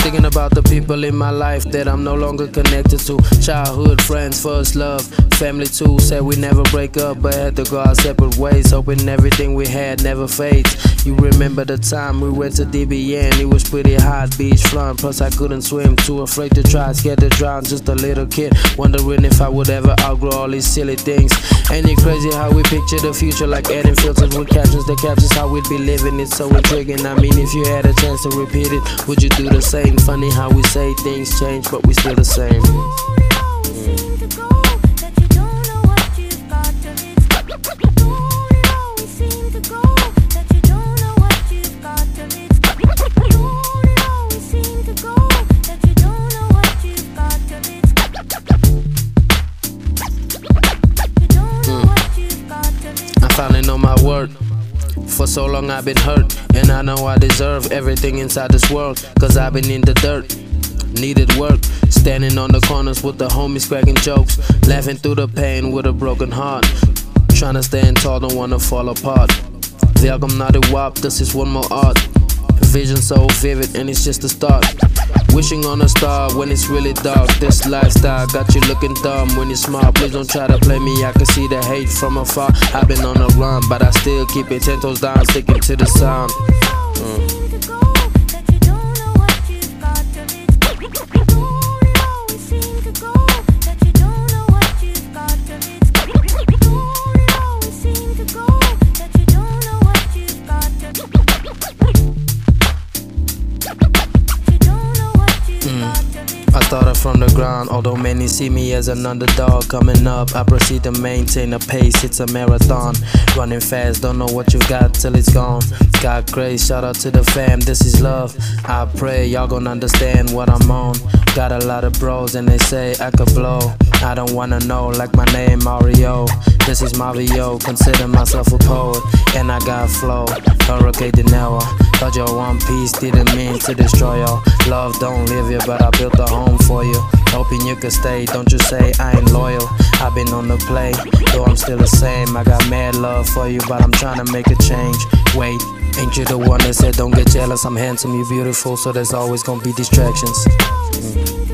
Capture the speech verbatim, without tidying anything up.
Thinking about the people in my life that I'm no longer connected to. Childhood friends, first love, family too. Said we never break up, but had to go our separate ways. Hoping everything we had never fades. You remember the time we went to D B N? It was pretty hot, beach fun. Plus I couldn't swim, too afraid to try, scared to drown. Just a little kid, wondering if I would ever outgrow all these silly things. Ain't it crazy how we picture the future like adding filters with captions that captures how we'd be living? It's so intriguing. I mean, if you had a chance to repeat it, would you do the same? Funny how we say things change, but we still the same. Finally know my worth. For so long I've been hurt, and I know I deserve everything inside this world. Cause I've been in the dirt, needed work. Standing on the corners with the homies cracking jokes, laughing through the pain with a broken heart. Trying to stand tall, don't wanna fall apart. Welkom naar de W A P, this is one more art. Vision so vivid and it's just the start. Wishing on a star when it's really dark. This lifestyle got you looking dumb when you're smart. Please don't try to play me, I can see the hate from afar. I've been on a run, but I still keep it ten toes down, sticking to the sound. Mm. I started from the ground, although many see me as an underdog. Coming up, I proceed to maintain a pace, it's a marathon. Running fast, don't know what you got till it's gone. Got grace, shout out to the fam, this is love. I pray y'all gon' understand what I'm on. Got a lot of bros and they say I could blow. I don't wanna know, like my name Mario. This is Mario, consider myself a poet. And I got flow, Hurricane De Niro. Thought your one piece didn't mean to destroy your love. Don't live here, but I built a home for you. Hoping you could stay, don't you say I ain't loyal. I've been on the play, though I'm still the same. I got mad love for you, but I'm trying to make a change. Wait, ain't you the one that said don't get jealous? I'm handsome, you beautiful, so there's always gonna be distractions. Mm.